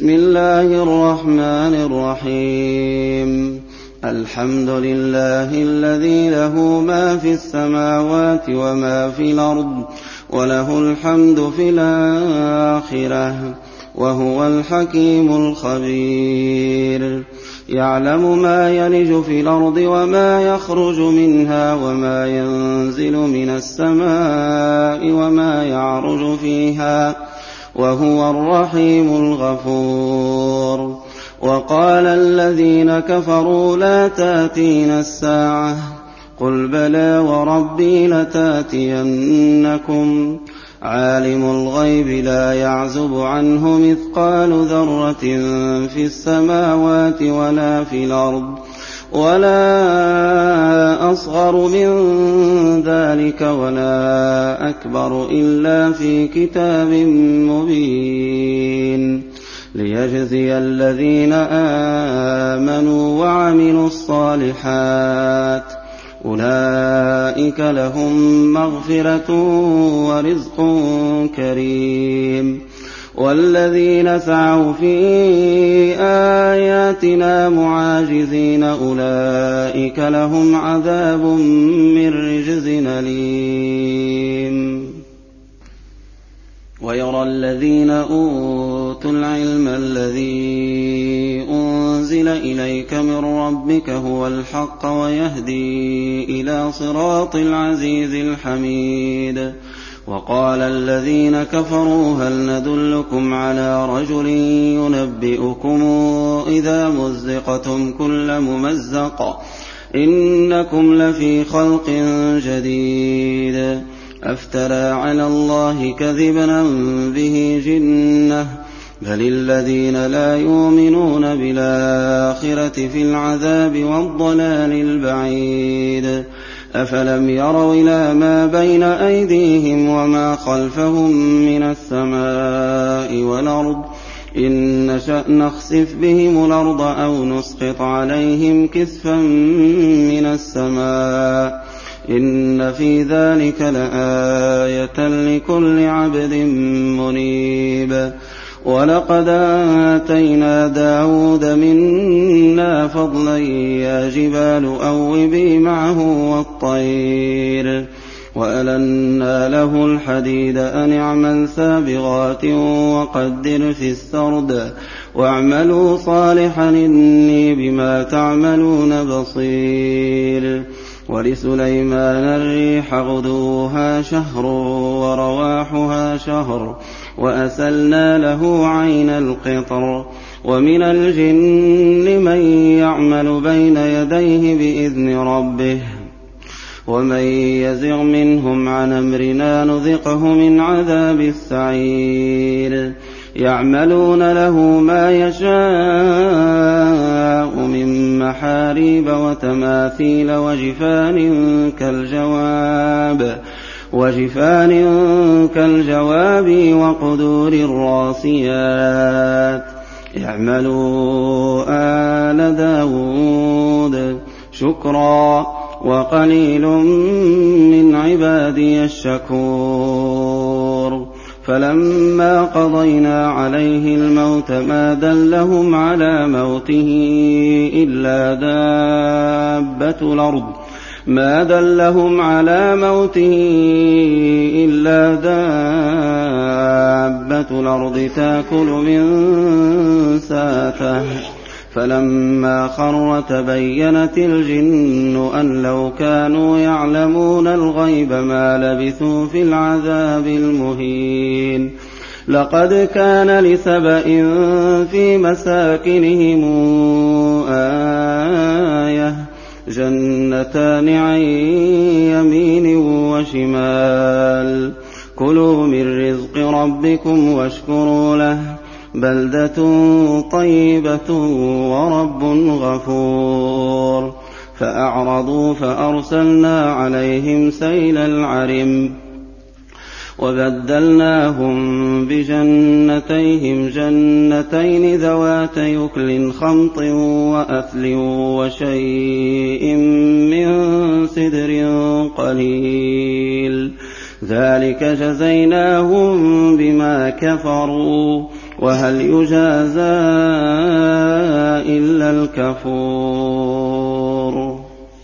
بسم الله الرحمن الرحيم. الحمد لله الذي له ما في السماوات وما في الأرض وله الحمد في الآخرة وهو الحكيم الخبير. يعلم ما يلج في الأرض وما يخرج منها وما ينزل من السماء وما يعرج فيها وهو الرحيم الغفور. وقال الذين كفروا لا تأتينا الساعة قل بلى وربي لتأتينكم عالم الغيب لا يعزب عنه مثقال ذرة في السماوات ولا في الأرض ولا أصغر من ذلك ولا أكبر إلا في كتاب مبين ليجزي الذين آمنوا وعملوا الصالحات أولئك لهم مغفرة ورزق كريم. والذين سعوا في آياتنا معاجزين أولئك لهم عذاب من رجز أليم. ويرى الذين أوتوا العلم الذي أنزل إليك من ربك هو الحق ويهدي إلى صراط العزيز الحميد. وقال الذين كفروا هل ندلكم على رجل ينبئكم إذا مزقتم كل ممزق إنكم لفي خلق جديد أفترى على الله كذبا به جنة بل الذين لا يؤمنون بالآخرة في العذاب والضلال البعيد. أفلم يروا إلى ما بين أيديهم وما خلفهم من السماء والأرض إن نشأ نخسف بهم الأرض أو نسقط عليهم كسفا من السماء إن في ذلك لآية لكل عبد منيب. ولقد آتينا داود منا فضلا يا جبال أوبي معه والطير وألنا له الحديد أن اعمل سابغات وقدر في السرد واعملوا صالحا إني بما تعملون بصير. ولسليمان الريح غدوها شهر ورواحها شهر وأسلنا له عين القطر. ومن الجن من يعمل بين يديه بإذن ربه ومن يزغ منهم عن أمرنا نذقه من عذاب السعير. يعملون له ما يشاء من محاريب وتماثيل وجفان كالجواب وقدور الراسيات. اعملوا آل داود شكرا وقليل من عبادي الشكور. فلما قضينا عليه الموت ما دلهم على موته إلا دابة الأرض تأكل من ساته. فلما خر تبينت الجن أن لو كانوا يعلمون الغيب ما لبثوا في العذاب المهين. لقد كان لسبإ في مساكنهم آية جنتان عن يمين وشمال كلوا من رزق ربكم واشكروا له بلدة طيبة ورب غفور. فأعرضوا فأرسلنا عليهم سيل العرم وبدلناهم بجنتيهم جنتين ذوات يكل خمط وأثل وشيء من سدر قليل ذلك جزيناهم بما كفروا وهل يجازى إلا الكفور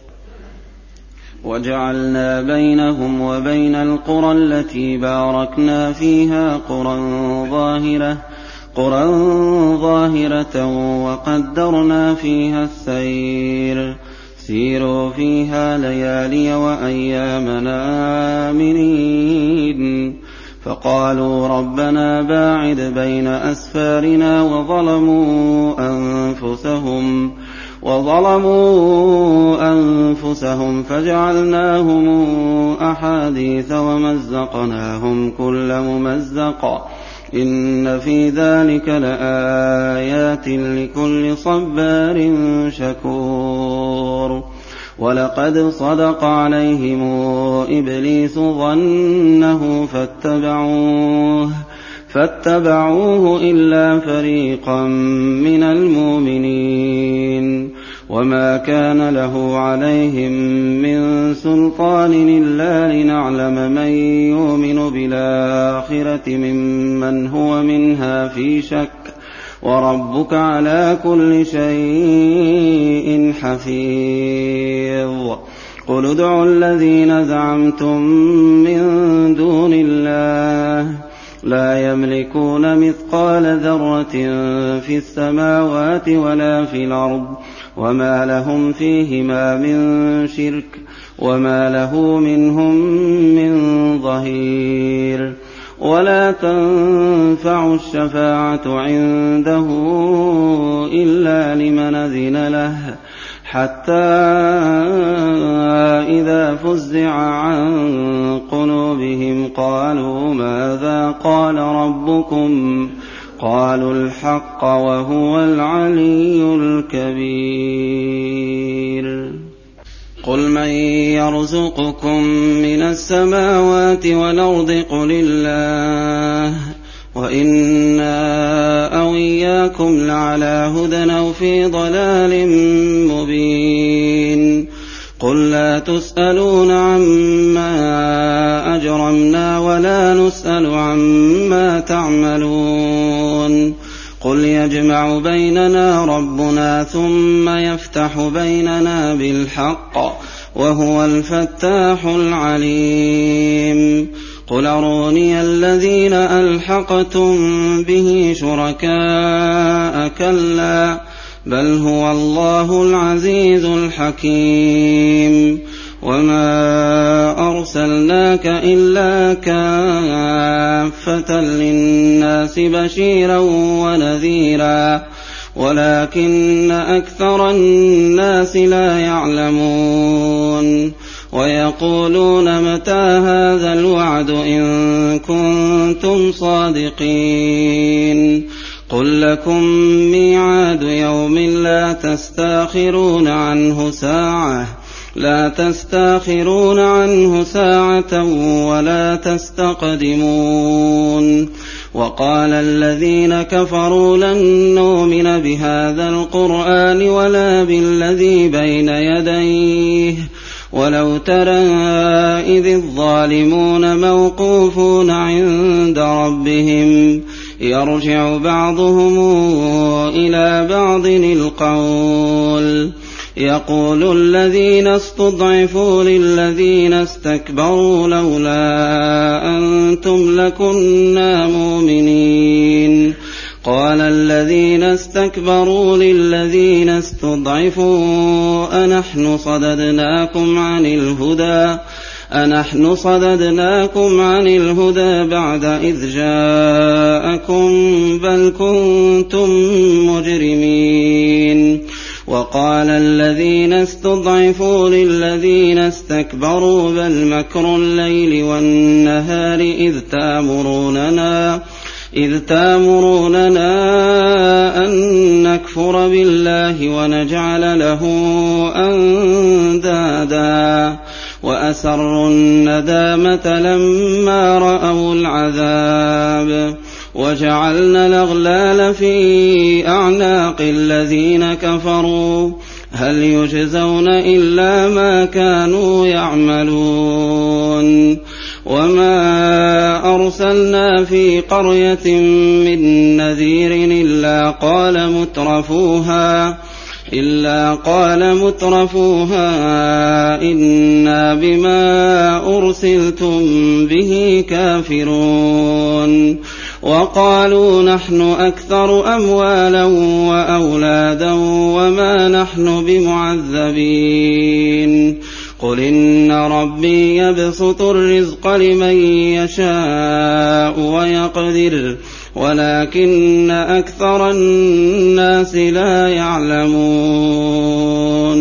وجعلنا بينهم وبين القرى التي باركنا فيها قرى ظاهرة وقدرنا فيها السير سيروا فيها ليالي وأيامنا آمنين فقالوا ربنا باعد بين أسفارنا وظلموا أنفسهم فجعلناهم أحاديث ومزقناهم كل ممزق إن في ذلك لآيات لكل صبار شكور ولقد صدق عليهم إبليس ظنه فاتبعوه إلا فريقا من المؤمنين وما كان له عليهم من سلطان إلا لنعلم من يؤمن بالآخرة ممن هو منها في شك وربك على كل شيء حفيظ قل ادعوا الذين زعمتم من دون الله لا يملكون مثقال ذرة في السماوات ولا في الأرض وما لهم فيهما من شرك وما له منهم من ظهير ولا تنفع الشفاعة عنده إلا لمن أذن له حتى إذا فزع عن قلوبهم قالوا ماذا قال ربكم قالوا الحق وهو العلي الكبير قل من يرزقكم من السماوات والأرض قل الله وإنا أو إياكم لعلى هدى أو في ضلال مبين قل لا تسألون عما أجرمنا ولا نسأل عما تعملون قل يجمع بيننا ربنا ثم يفتح بيننا بالحق وهو الفتاح العليم قل أروني الذين ألحقتم به شركاء كلا بل هو الله العزيز الحكيم وما أرسلناك إلا كافة للناس بشيرا ونذيرا ولكن أكثر الناس لا يعلمون ويقولون متى هذا الوعد إن كنتم صادقين قل لكم ميعاد يوم لا تستاخرون عنه ساعة ولا تستقدمون وقال الذين كفروا لن نؤمن بهذا القرآن ولا بالذي بين يديه ولو ترى إذ الظالمون موقوفون عند ربهم يرجع بعضهم إلى بعض القول يقول الذين استضعفوا للذين استكبروا لولا أنتم لكنا مؤمنين قال الذين استكبروا للذين استضعفوا أنحن صددناكم عن الهدى بعد إذ جاءكم بل كنتم مجرمين وقال الذين استضعفوا للذين استكبروا بل مكر الليل والنهار إذ تامروننا أن نكفر بالله ونجعل له أندادا وأسروا الندامة لما رأوا العذاب وجعلنا الأغلال في أعناق الذين كفروا هل يجزون إلا ما كانوا يعملون وما أرسلنا في قرية من نذير إلا قال مترفوها إنا بما أرسلتم به كافرون وقالوا نحن أكثر أموالا وأولادا وما نحن بمعذبين قل إن ربي يبسط الرزق لمن يشاء ويقدر ولكن أكثر الناس لا يعلمون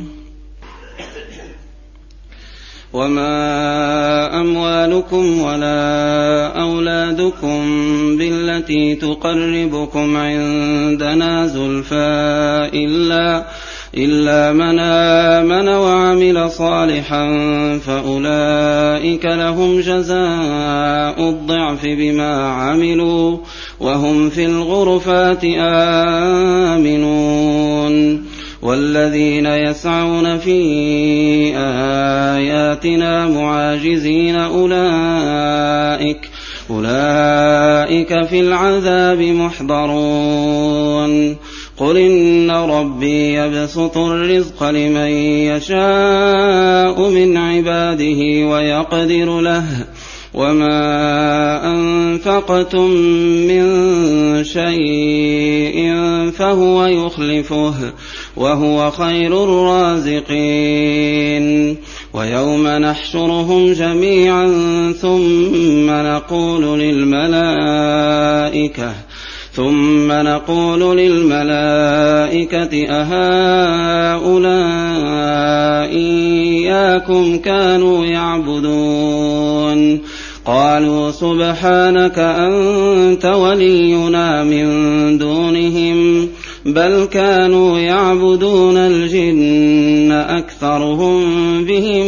وما أموالكم ولا أولادكم بالتي تقربكم عندنا زلفى إلا من آمن وعمل صالحا فأولئك لهم جزاء الضعف بما عملوا وهم في الغرفات آمنون والذين يسعون في آياتنا معاجزين أولئك في العذاب محضرون قل إن ربي يبسط الرزق لمن يشاء من عباده ويقدر له وما أنفقتم من شيء فهو يخلفه وهو خير الرازقين ويوم نحشرهم جميعا ثم نقول للملائكة أهؤلاء إياكم كانوا يعبدون قالوا سبحانك أنت ولينا من دونهم بل كانوا يعبدون الجن أكثرهم بهم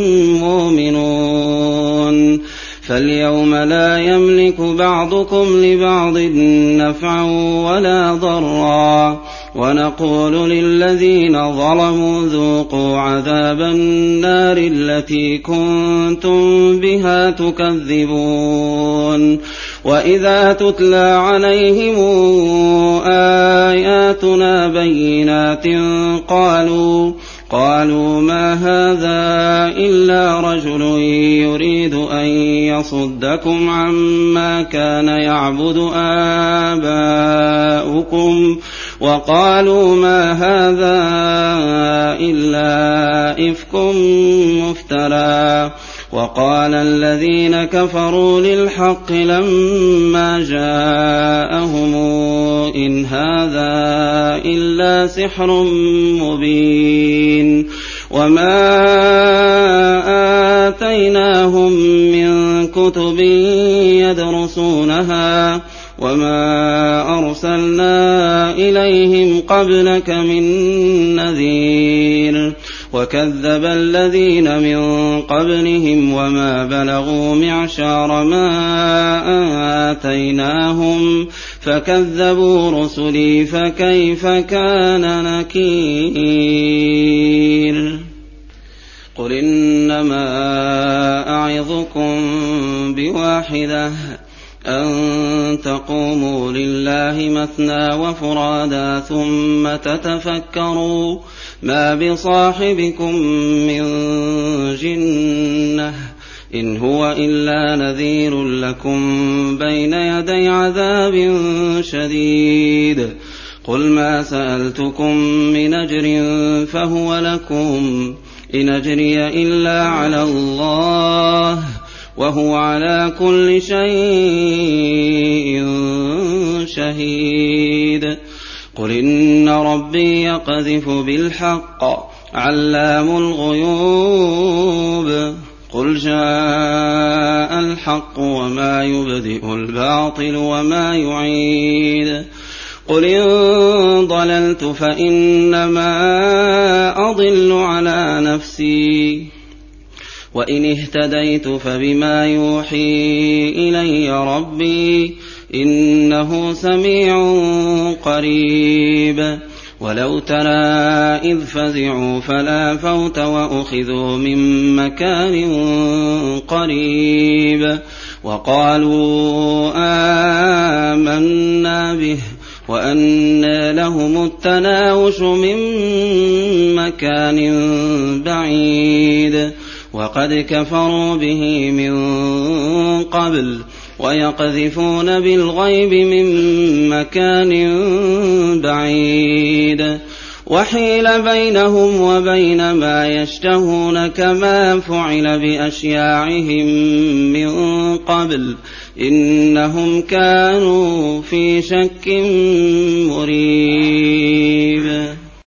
مؤمنون فاليوم لا يملك بعضكم لبعض نفعا ولا ضرا ونقول للذين ظلموا ذوقوا عذاب النار التي كنتم بها تكذبون وإذا تتلى عليهم آياتنا بينات قالوا ما هذا إلا رجل يريد أن يصدكم عما كان يعبد آباؤكم وقالوا ما هذا إلا إفك مفترى وقال الذين كفروا للحق لما جاءهم إن هذا إلا سحر مبين وما آتيناهم من كتب يدرسونها وما أرسلنا إليهم قبلك من نذير وكذب الذين من قبلهم وما بلغوا معشار ما آتيناهم فكذبوا رسلي فكيف كان نكير قل إنما أعظكم بواحدة أن تقوموا لله مثنى وفرادا ثم تتفكروا ما بصاحبكم من جنة إن هو إلا نذير لكم بين يدي عذاب شديد قل ما سألتكم من أجر فهو لكم إن أجري إلا على الله وهو على كل شيء شهيد قل إن ربي يقذف بالحق علام الغيوب قل جاء الحق وما يبدئ الباطل وما يعيد قل إن ضللت فإنما أضل على نفسي وإن اهتديت فبما يوحي إلي ربي إنه سميع قريب ولو ترى إذ فزعوا فلا فوت وأخذوا من مكان قريب وقالوا آمنا به وأنى لهم التناوش من مكان بعيد وقد كفروا به من قبل ويقذفون بالغيب من مكان بعيد وحيل بينهم وبين ما يشتهون كما فعل بأشياعهم من قبل إنهم كانوا في شك مريب.